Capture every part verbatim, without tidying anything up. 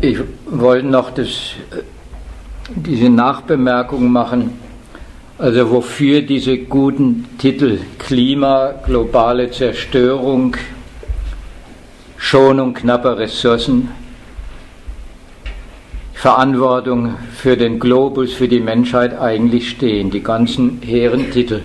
Ich wollte noch das, diese Nachbemerkung machen, also wofür diese guten Titel Klima, globale Zerstörung, Schonung knapper Ressourcen, Verantwortung für den Globus, für die Menschheit eigentlich stehen, die ganzen hehren Titel.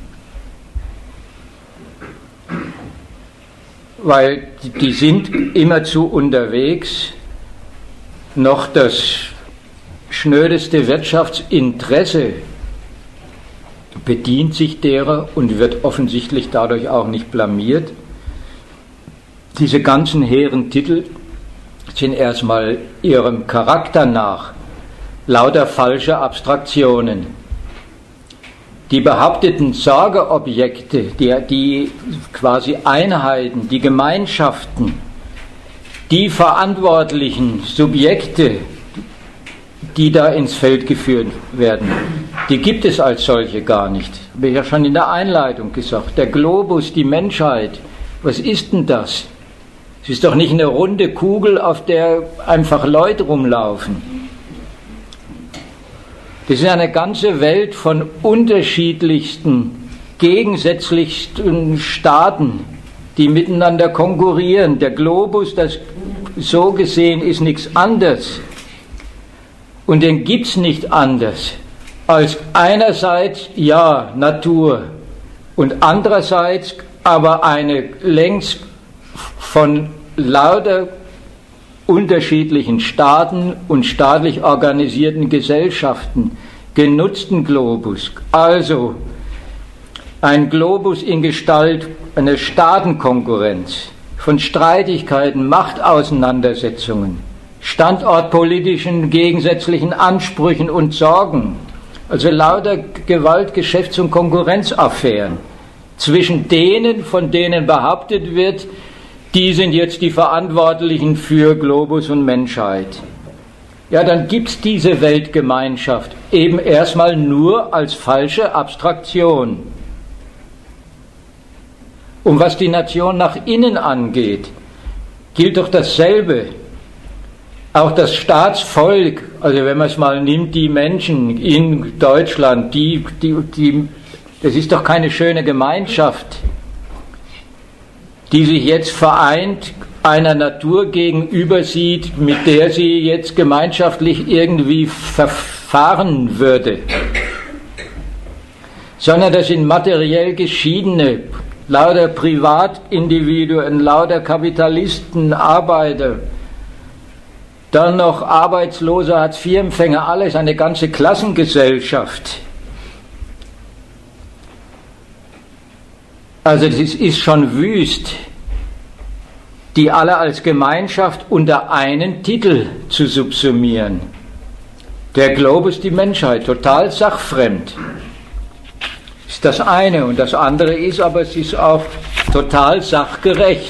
Weil die sind immerzu unterwegs, noch das schnödeste Wirtschaftsinteresse bedient sich derer und wird offensichtlich dadurch auch nicht blamiert. Diese ganzen hehren Titel sind erstmal ihrem Charakter nach lauter falsche Abstraktionen. Die behaupteten Sorgeobjekte, die, die quasi Einheiten, die Gemeinschaften, die verantwortlichen Subjekte, die da ins Feld geführt werden, die gibt es als solche gar nicht. Habe ich ja schon in der Einleitung gesagt. Der Globus, die Menschheit, was ist denn das? Es ist doch nicht eine runde Kugel, auf der einfach Leute rumlaufen. Das ist eine ganze Welt von unterschiedlichsten, gegensätzlichsten Staaten, die miteinander konkurrieren. Der Globus, das so gesehen ist nichts anderes. Und den gibt es nicht anders als einerseits, ja, Natur und andererseits aber eine längst von lauter unterschiedlichen Staaten und staatlich organisierten Gesellschaften genutzten Globus. Also ein Globus in Gestalt einer Staatenkonkurrenz, von Streitigkeiten, Machtauseinandersetzungen, standortpolitischen gegensätzlichen Ansprüchen und Sorgen, also lauter Gewalt-, Geschäfts- und Konkurrenzaffären zwischen denen, von denen behauptet wird, die sind jetzt die Verantwortlichen für Globus und Menschheit. Ja, dann gibt es diese Weltgemeinschaft eben erstmal nur als falsche Abstraktion. Und was die Nation nach innen angeht, gilt doch dasselbe. Auch das Staatsvolk, also wenn man es mal nimmt, die Menschen in Deutschland, die, die, die, das ist doch keine schöne Gemeinschaft, die sich jetzt vereint einer Natur gegenüber sieht, mit der sie jetzt gemeinschaftlich irgendwie verfahren würde. Sondern das sind materiell geschiedene, lauter Privatindividuen, lauter Kapitalisten, Arbeiter, dann noch Arbeitslose, Hartz-vier-Empfänger, alles eine ganze Klassengesellschaft. Also das ist schon wüst, die alle als Gemeinschaft unter einen Titel zu subsumieren. Der Globus, die Menschheit, total sachfremd. Ist das eine. Und das andere ist, aber es ist auch total sachgerecht.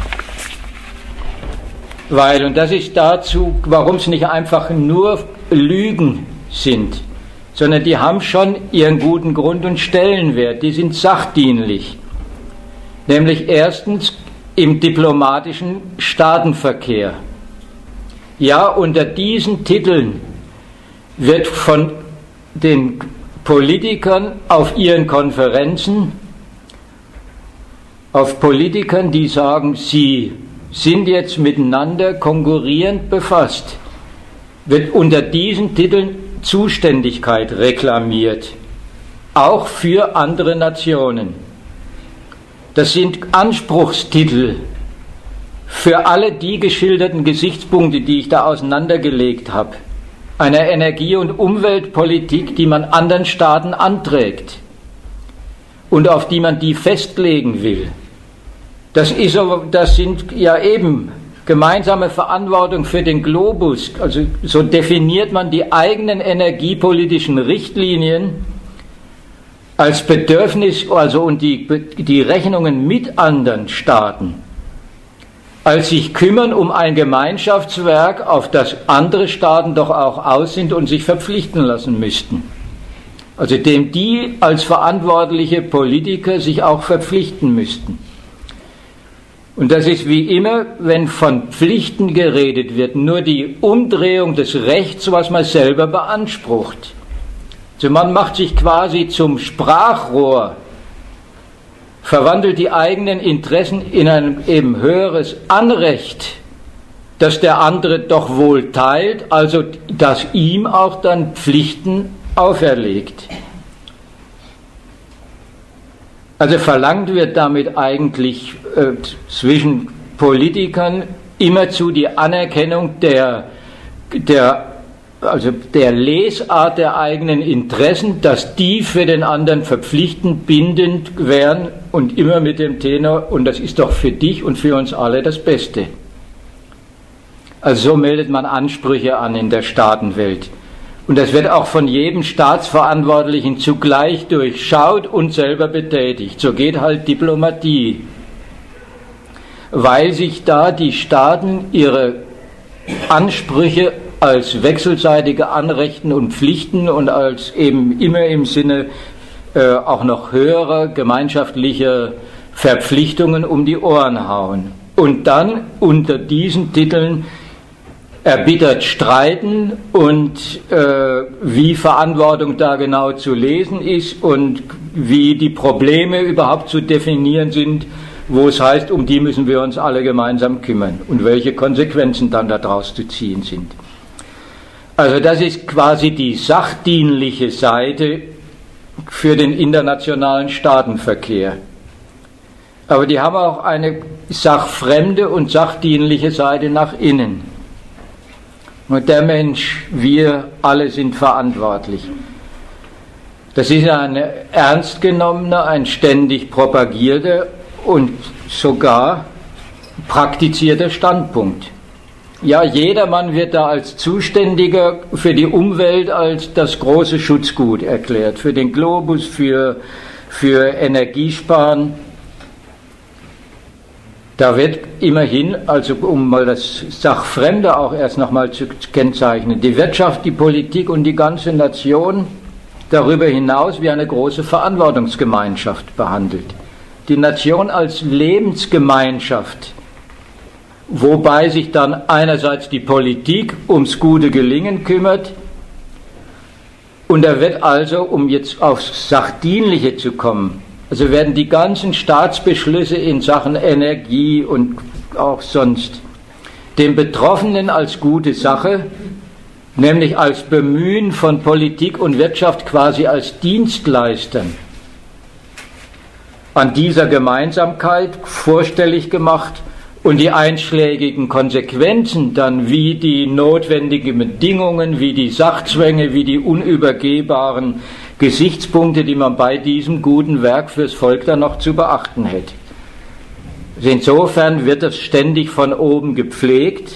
Weil, und das ist dazu, warum es nicht einfach nur Lügen sind, sondern die haben schon ihren guten Grund und Stellenwert, die sind sachdienlich. Nämlich erstens im diplomatischen Staatenverkehr. Ja, unter diesen Titeln wird von den Politikern auf ihren Konferenzen, auf Politikern, die sagen, sie sind jetzt miteinander konkurrierend befasst, wird unter diesen Titeln Zuständigkeit reklamiert, auch für andere Nationen. Das sind Anspruchstitel für alle die geschilderten Gesichtspunkte, die ich da auseinandergelegt habe, einer Energie- und Umweltpolitik, die man anderen Staaten anträgt und auf die man die festlegen will. Das ist aber, das sind ja eben gemeinsame Verantwortung für den Globus. Also so definiert man die eigenen energiepolitischen Richtlinien als Bedürfnis, also und die, die Rechnungen mit anderen Staaten, als sich kümmern um ein Gemeinschaftswerk, auf das andere Staaten doch auch aus sind und sich verpflichten lassen müssten. Also dem die als verantwortliche Politiker sich auch verpflichten müssten. Und das ist wie immer, wenn von Pflichten geredet wird, nur die Umdrehung des Rechts, was man selber beansprucht. Also man macht sich quasi zum Sprachrohr, verwandelt die eigenen Interessen in ein eben höheres Anrecht, das der andere doch wohl teilt, also das ihm auch dann Pflichten auferlegt. Also verlangt wird damit eigentlich äh, zwischen Politikern immerzu die Anerkennung der, der, also der Lesart der eigenen Interessen, dass die für den anderen verpflichtend, bindend wären und immer mit dem Tenor, und das ist doch für dich und für uns alle das Beste. Also so meldet man Ansprüche an in der Staatenwelt. Und das wird auch von jedem Staatsverantwortlichen zugleich durchschaut und selber betätigt. So geht halt Diplomatie. Weil sich da die Staaten ihre Ansprüche als wechselseitige Anrechten und Pflichten und als eben immer im Sinne äh, auch noch höherer gemeinschaftlicher Verpflichtungen um die Ohren hauen. Und dann unter diesen Titeln erbittert streiten und äh, wie Verantwortung da genau zu lesen ist und wie die Probleme überhaupt zu definieren sind, wo es heißt, um die müssen wir uns alle gemeinsam kümmern und welche Konsequenzen dann daraus zu ziehen sind. Also das ist quasi die sachdienliche Seite für den internationalen Staatenverkehr. Aber die haben auch eine sachfremde und sachdienliche Seite nach innen. Und der Mensch, wir alle sind verantwortlich. Das ist ein ernst genommener, ein ständig propagierter und sogar praktizierter Standpunkt. Ja, jedermann wird da als Zuständiger für die Umwelt als das große Schutzgut erklärt, für den Globus, für, für Energiesparen. Da wird immerhin, also um mal das Sachfremde auch erst nochmal zu kennzeichnen, die Wirtschaft, die Politik und die ganze Nation darüber hinaus wie eine große Verantwortungsgemeinschaft behandelt. Die Nation als Lebensgemeinschaft, wobei sich dann einerseits die Politik ums gute Gelingen kümmert, und da wird also, um jetzt aufs Sachdienliche zu kommen, also werden die ganzen Staatsbeschlüsse in Sachen Energie und auch sonst dem Betroffenen als gute Sache, nämlich als Bemühen von Politik und Wirtschaft quasi als Dienstleistern, an dieser Gemeinsamkeit vorstellig gemacht und die einschlägigen Konsequenzen dann, wie die notwendigen Bedingungen, wie die Sachzwänge, wie die unübergehbaren Gesichtspunkte, die man bei diesem guten Werk fürs Volk dann noch zu beachten hätte. Insofern wird das ständig von oben gepflegt.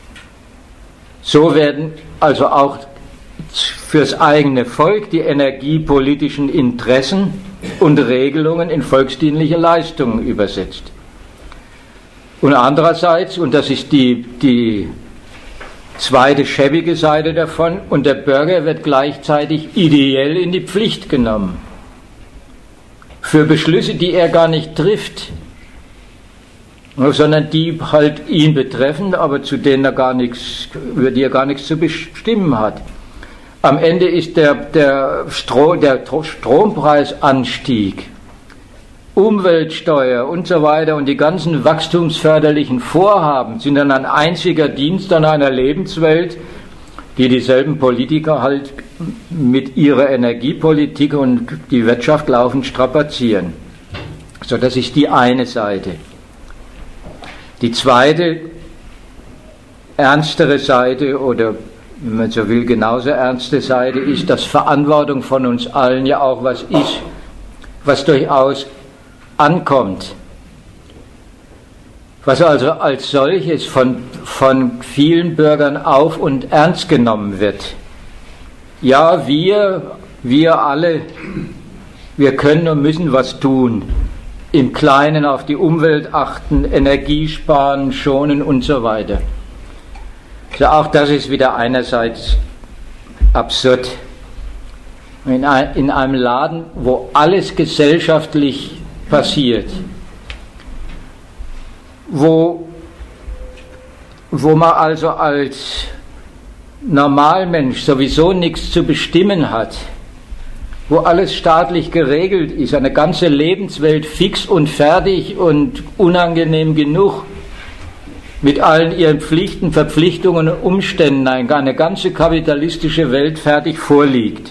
So werden also auch fürs eigene Volk die energiepolitischen Interessen und Regelungen in volksdienliche Leistungen übersetzt. Und andererseits, und das ist die, die zweite schäbige Seite davon, und der Bürger wird gleichzeitig ideell in die Pflicht genommen. Für Beschlüsse, die er gar nicht trifft, sondern die halt ihn betreffen, aber zu denen er gar nichts, über die er gar nichts zu bestimmen hat. Am Ende ist der, der, Stro, der Strompreisanstieg, Umweltsteuer und so weiter und die ganzen wachstumsförderlichen Vorhaben sind dann ein einziger Dienst an einer Lebenswelt, die dieselben Politiker halt mit ihrer Energiepolitik und die Wirtschaft laufend strapazieren. So, das ist die eine Seite. Die zweite, ernstere Seite oder, wenn man so will, genauso ernste Seite ist, dass Verantwortung von uns allen ja auch was ist, was durchaus ankommt, was also als solches von, von vielen Bürgern auf und ernst genommen wird. Ja, wir, wir alle, wir können und müssen was tun, im Kleinen auf die Umwelt achten, Energie sparen, schonen und so weiter. Also auch das ist wieder einerseits absurd. In, ein, in einem Laden, wo alles gesellschaftlich passiert, wo, wo man also als Normalmensch sowieso nichts zu bestimmen hat, wo alles staatlich geregelt ist, eine ganze Lebenswelt fix und fertig und unangenehm genug, mit allen ihren Pflichten, Verpflichtungen und Umständen, eine ganze kapitalistische Welt fertig vorliegt.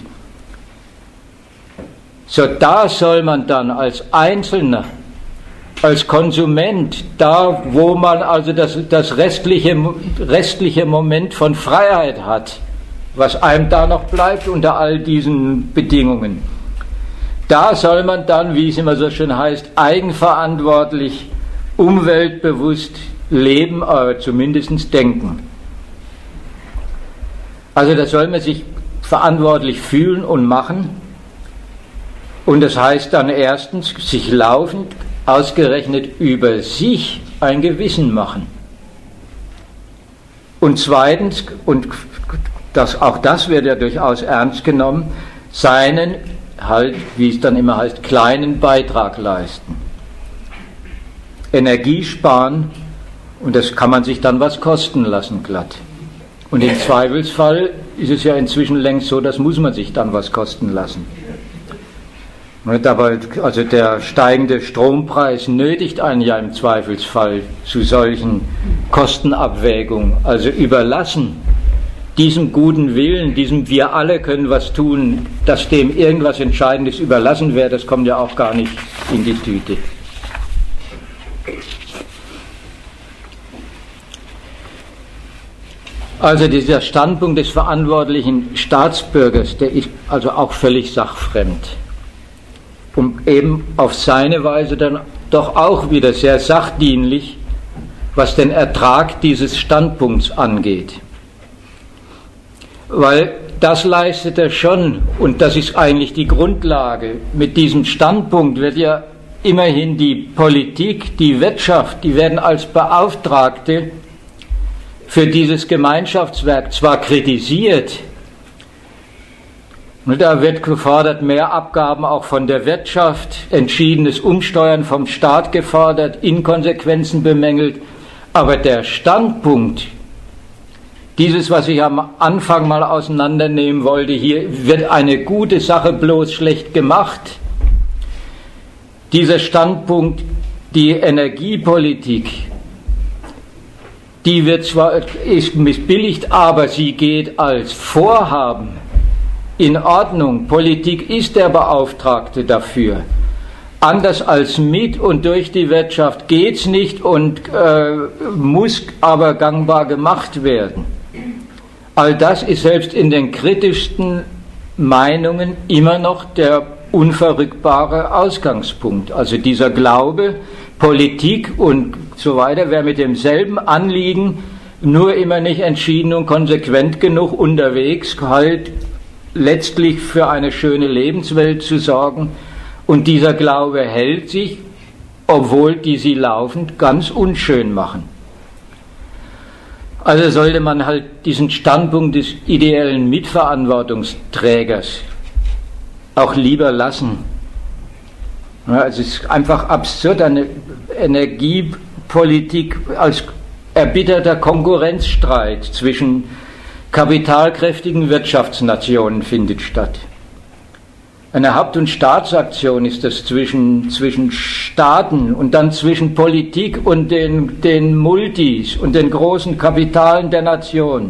So, da soll man dann als Einzelner, als Konsument, da wo man also das, das restliche, restliche Moment von Freiheit hat, was einem da noch bleibt unter all diesen Bedingungen, da soll man dann, wie es immer so schön heißt, eigenverantwortlich, umweltbewusst leben, aber zumindest denken. Also da soll man sich verantwortlich fühlen und machen. Und das heißt dann erstens, sich laufend, ausgerechnet über sich ein Gewissen machen. Und zweitens, und das, auch das wird ja durchaus ernst genommen, seinen, halt, wie es dann immer heißt, kleinen Beitrag leisten. Energie sparen, und das kann man sich dann was kosten lassen, glatt. Und im Zweifelsfall ist es ja inzwischen längst so, das muss man sich dann was kosten lassen. Aber also der steigende Strompreis nötigt einen ja im Zweifelsfall zu solchen Kostenabwägungen. Also überlassen diesem guten Willen, diesem wir alle können was tun, dass dem irgendwas Entscheidendes überlassen wäre, das kommt ja auch gar nicht in die Tüte. Also dieser Standpunkt des verantwortlichen Staatsbürgers, der ist also auch völlig sachfremd. Und eben auf seine Weise dann doch auch wieder sehr sachdienlich, was den Ertrag dieses Standpunkts angeht. Weil das leistet er schon, und das ist eigentlich die Grundlage. Mit diesem Standpunkt wird ja immerhin die Politik, die Wirtschaft, die werden als Beauftragte für dieses Gemeinschaftswerk zwar kritisiert, da wird gefordert, mehr Abgaben auch von der Wirtschaft, entschiedenes Umsteuern vom Staat gefordert, Inkonsequenzen bemängelt, aber der Standpunkt, dieses, was ich am Anfang mal auseinandernehmen wollte, hier wird eine gute Sache bloß schlecht gemacht. Dieser Standpunkt, die Energiepolitik, die wird zwar, ist missbilligt, aber sie geht als Vorhaben in Ordnung. Politik ist der Beauftragte dafür. Anders als mit und durch die Wirtschaft geht es nicht und äh, muss aber gangbar gemacht werden. All das ist selbst in den kritischsten Meinungen immer noch der unverrückbare Ausgangspunkt. Also dieser Glaube, Politik und so weiter wäre mit demselben Anliegen nur immer nicht entschieden und konsequent genug unterwegs, halt letztlich für eine schöne Lebenswelt zu sorgen. Und dieser Glaube hält sich, obwohl die sie laufend ganz unschön machen. Also sollte man halt diesen Standpunkt des ideellen Mitverantwortungsträgers auch lieber lassen. Ja, es ist einfach absurd, eine Energiepolitik als erbitterter Konkurrenzstreit zwischen kapitalkräftigen Wirtschaftsnationen findet statt. Eine Haupt- und Staatsaktion ist das zwischen, zwischen Staaten und dann zwischen Politik und den, den Multis und den großen Kapitalen der Nation.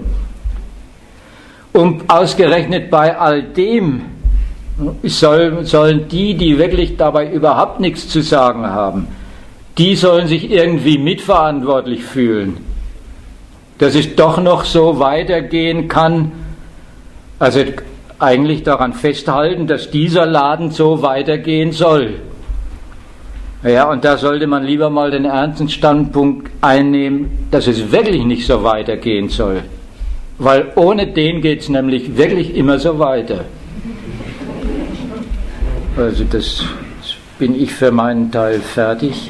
Und ausgerechnet bei all dem soll, sollen die, die wirklich dabei überhaupt nichts zu sagen haben, die sollen sich irgendwie mitverantwortlich fühlen, dass es doch noch so weitergehen kann, also eigentlich daran festhalten, dass dieser Laden so weitergehen soll. Ja, und da sollte man lieber mal den ernsten Standpunkt einnehmen, dass es wirklich nicht so weitergehen soll. Weil ohne den geht es nämlich wirklich immer so weiter. Also das bin ich für meinen Teil fertig.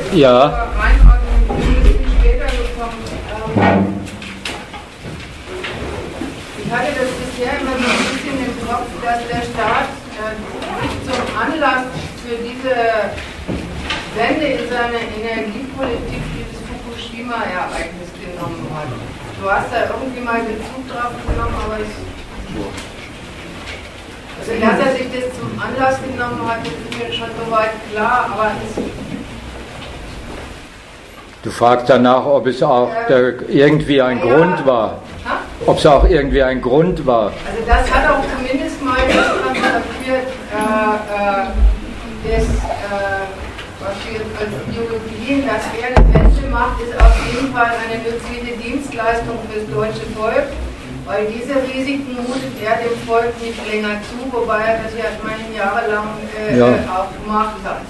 Ja. Einordnung ist ein bisschen später gekommen. Ähm, ich hatte das bisher immer so ein bisschen im Kopf, dass der Staat äh, sich zum Anlass für diese Wende in seiner Energiepolitik dieses Fukushima-Ereignis genommen hat. Du hast da irgendwie mal Bezug drauf genommen, aber ich. Also, dass er sich das zum Anlass genommen hat, das ist mir schon soweit klar, aber es. Du fragst danach, ob es auch äh, irgendwie ein ja, Grund war. Ha? Ob es auch irgendwie ein Grund war. Also das hat auch zumindest mal transportiert, äh, äh, das, äh, was wir als Ideologien, dass er eine Wende macht, ist auf jeden Fall eine nützliche Dienstleistung für das deutsche Volk, weil diese Risiken mutet er dem Volk nicht länger zu, wobei er das ja meine jahrelang äh, ja. auch gemacht hat.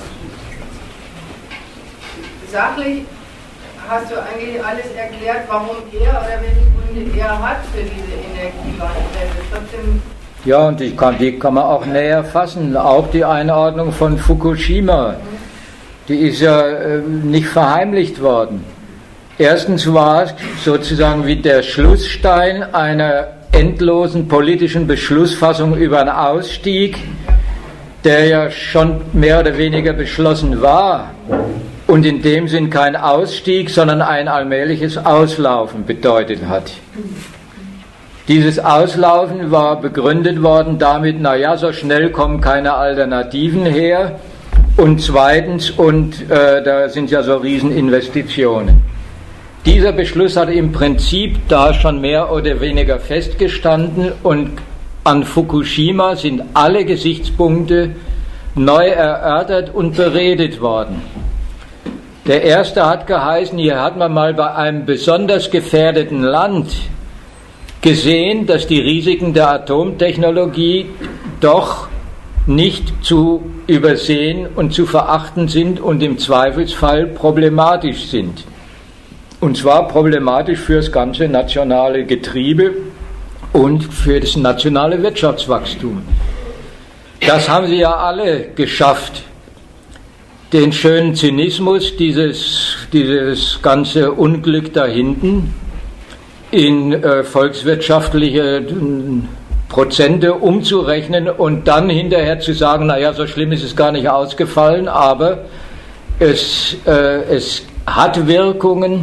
Sachlich hast du eigentlich alles erklärt, warum er oder welche Gründe er hat für diese Energiewende. Trotzdem. Ja, und die kann, die kann man auch näher fassen. Auch die Einordnung von Fukushima, die ist ja äh, nicht verheimlicht worden. Erstens war es sozusagen wie der Schlussstein einer endlosen politischen Beschlussfassung über einen Ausstieg, der ja schon mehr oder weniger beschlossen war. Und in dem Sinn kein Ausstieg, sondern ein allmähliches Auslaufen bedeutet hat. Dieses Auslaufen war begründet worden damit, naja, so schnell kommen keine Alternativen her. Und zweitens, und äh, da sind ja so Rieseninvestitionen. Dieser Beschluss hat im Prinzip da schon mehr oder weniger festgestanden und an Fukushima sind alle Gesichtspunkte neu erörtert und beredet worden. Der erste hat geheißen, hier hat man mal bei einem besonders gefährdeten Land gesehen, dass die Risiken der Atomtechnologie doch nicht zu übersehen und zu verachten sind und im Zweifelsfall problematisch sind. Und zwar problematisch für das ganze nationale Getriebe und für das nationale Wirtschaftswachstum. Das haben sie ja alle geschafft. Den schönen Zynismus, dieses, dieses ganze Unglück da hinten in äh, volkswirtschaftliche äh, Prozente umzurechnen und dann hinterher zu sagen, naja, so schlimm ist es gar nicht ausgefallen, aber es, äh, es hat Wirkungen,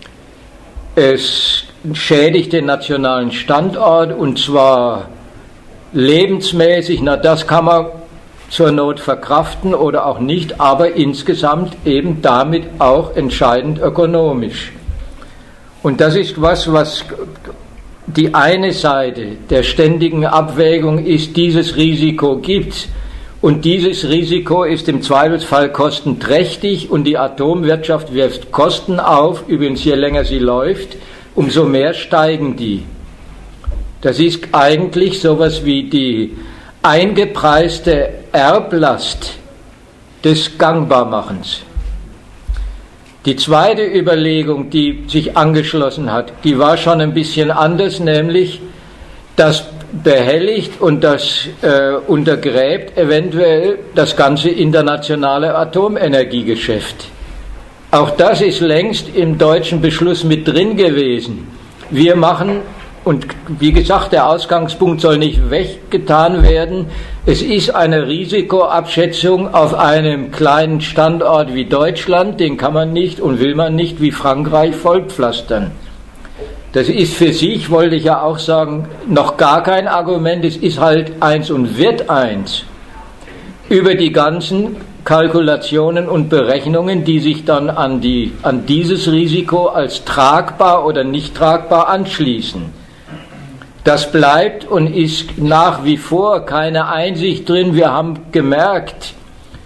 es schädigt den nationalen Standort und zwar lebensmäßig, na das kann man zur Not verkraften oder auch nicht, aber insgesamt eben damit auch entscheidend ökonomisch. Und das ist was, was die eine Seite der ständigen Abwägung ist, dieses Risiko gibt. Und dieses Risiko ist im Zweifelsfall kostenträchtig und die Atomwirtschaft wirft Kosten auf, übrigens je länger sie läuft, umso mehr steigen die. Das ist eigentlich sowas wie die eingepreiste Erblast des Gangbarmachens. Die zweite Überlegung, die sich angeschlossen hat, die war schon ein bisschen anders, nämlich das behelligt und das äh, untergräbt eventuell das ganze internationale Atomenergiegeschäft. Auch das ist längst im deutschen Beschluss mit drin gewesen. Wir machen, und wie gesagt, der Ausgangspunkt soll nicht weggetan werden, es ist eine Risikoabschätzung auf einem kleinen Standort wie Deutschland, den kann man nicht und will man nicht wie Frankreich vollpflastern. Das ist für sich, wollte ich ja auch sagen, noch gar kein Argument, es ist halt eins und wird eins. Über die ganzen Kalkulationen und Berechnungen, die sich dann an, die, an dieses Risiko als tragbar oder nicht tragbar anschließen. Das bleibt und ist nach wie vor keine Einsicht drin. Wir haben gemerkt,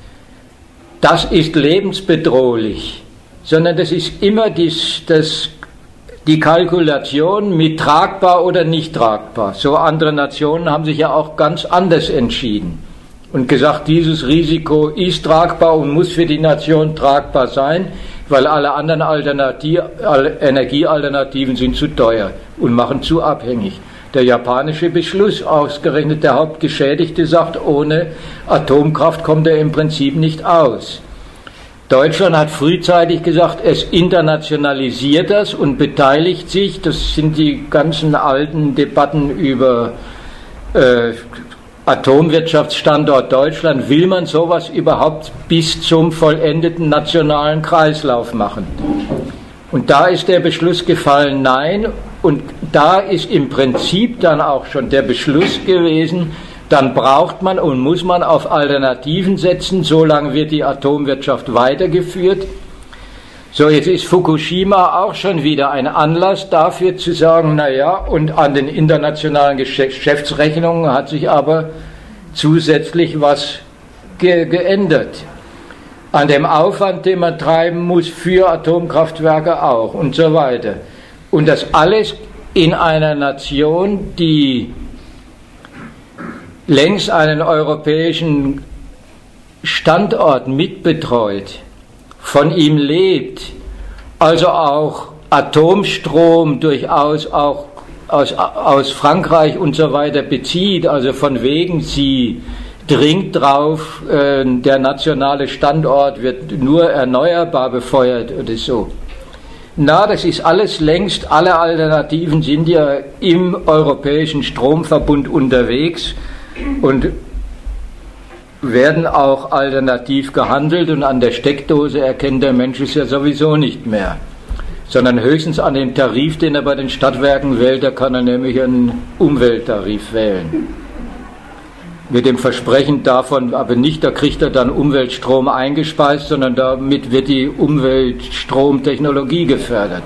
das ist lebensbedrohlich, sondern das ist immer dies, das, die Kalkulation mit tragbar oder nicht tragbar. So andere Nationen haben sich ja auch ganz anders entschieden und gesagt, dieses Risiko ist tragbar und muss für die Nation tragbar sein, weil alle anderen Alternativ, Energiealternativen sind zu teuer und machen zu abhängig. Der japanische Beschluss, ausgerechnet der Hauptgeschädigte, sagt, ohne Atomkraft kommt er im Prinzip nicht aus. Deutschland hat frühzeitig gesagt, es internationalisiert das und beteiligt sich. Das sind die ganzen alten Debatten über äh, Atomwirtschaftsstandort Deutschland. Will man sowas überhaupt bis zum vollendeten nationalen Kreislauf machen? Und da ist der Beschluss gefallen, nein. Und da ist im Prinzip dann auch schon der Beschluss gewesen, dann braucht man und muss man auf Alternativen setzen, solange wird die Atomwirtschaft weitergeführt. So, jetzt ist Fukushima auch schon wieder ein Anlass dafür zu sagen, naja, und an den internationalen Geschäftsrechnungen hat sich aber zusätzlich was ge geändert. An dem Aufwand, den man treiben muss für Atomkraftwerke auch und so weiter. Und das alles in einer Nation, die längst einen europäischen Standort mitbetreut, von ihm lebt, also auch Atomstrom durchaus auch aus, aus Frankreich und so weiter bezieht, also von wegen sie dringt drauf, äh, der nationale Standort wird nur erneuerbar befeuert oder so. Na, das ist alles längst, alle Alternativen sind ja im europäischen Stromverbund unterwegs und werden auch alternativ gehandelt, und an der Steckdose erkennt der Mensch es ja sowieso nicht mehr, sondern höchstens an dem Tarif, den er bei den Stadtwerken wählt. Da kann er nämlich einen Umwelttarif wählen. Mit dem Versprechen davon aber nicht, da kriegt er dann Umweltstrom eingespeist, sondern damit wird die Umweltstromtechnologie gefördert.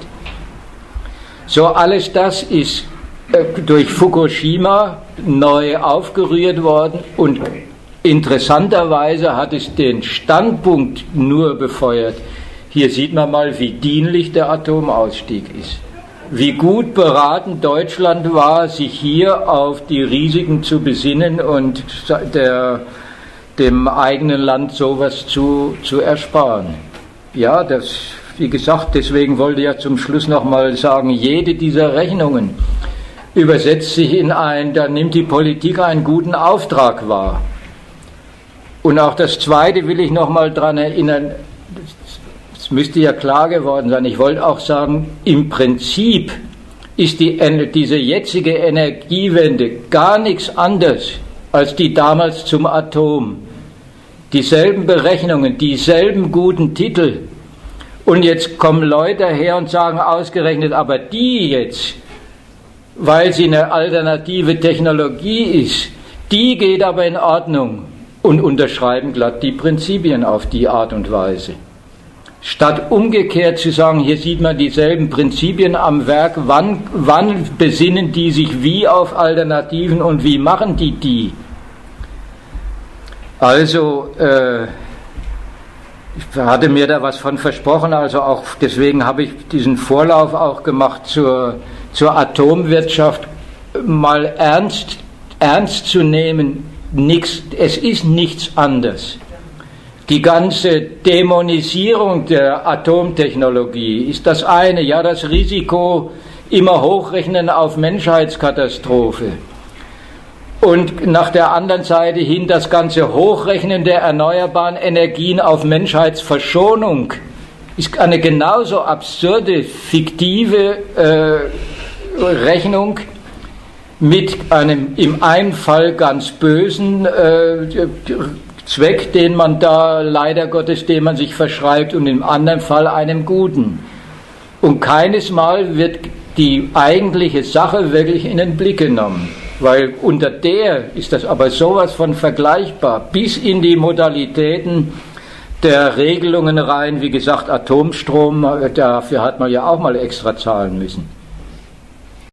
So, alles das ist äh, durch Fukushima neu aufgerührt worden, und interessanterweise hat es den Standpunkt nur befeuert. Hier sieht man mal, wie dienlich der Atomausstieg ist. Wie gut beraten Deutschland war, sich hier auf die Risiken zu besinnen und der, dem eigenen Land sowas zu, zu ersparen. Ja, das, wie gesagt, deswegen wollte ich ja zum Schluss nochmal sagen, jede dieser Rechnungen übersetzt sich in ein, da nimmt die Politik einen guten Auftrag wahr. Und auch das Zweite will ich nochmal daran erinnern, es müsste ja klar geworden sein, ich wollte auch sagen, im Prinzip ist die, diese jetzige Energiewende gar nichts anderes als die damals zum Atom. Dieselben Berechnungen, dieselben guten Titel. Und jetzt kommen Leute her und sagen ausgerechnet, aber die jetzt, weil sie eine alternative Technologie ist, die geht aber in Ordnung, und unterschreiben glatt die Prinzipien auf die Art und Weise. Statt umgekehrt zu sagen, hier sieht man dieselben Prinzipien am Werk, wann, wann besinnen die sich wie auf Alternativen und wie machen die die? Also, äh, ich hatte mir da was von versprochen, also auch deswegen habe ich diesen Vorlauf auch gemacht zur, zur Atomwirtschaft, mal ernst, ernst zu nehmen. Nix, es ist nichts anderes. Die ganze Dämonisierung der Atomtechnologie ist das eine, ja, das Risiko immer hochrechnen auf Menschheitskatastrophe. Und nach der anderen Seite hin das ganze Hochrechnen der erneuerbaren Energien auf Menschheitsverschonung ist eine genauso absurde, fiktive äh, Rechnung mit einem im einen Fall ganz bösen äh, Zweck, den man da leider Gottes, dem man sich verschreibt, und im anderen Fall einem guten. Und keines Mal wird die eigentliche Sache wirklich in den Blick genommen, weil unter der ist das aber sowas von vergleichbar, bis in die Modalitäten der Regelungen rein, wie gesagt, Atomstrom, dafür hat man ja auch mal extra zahlen müssen.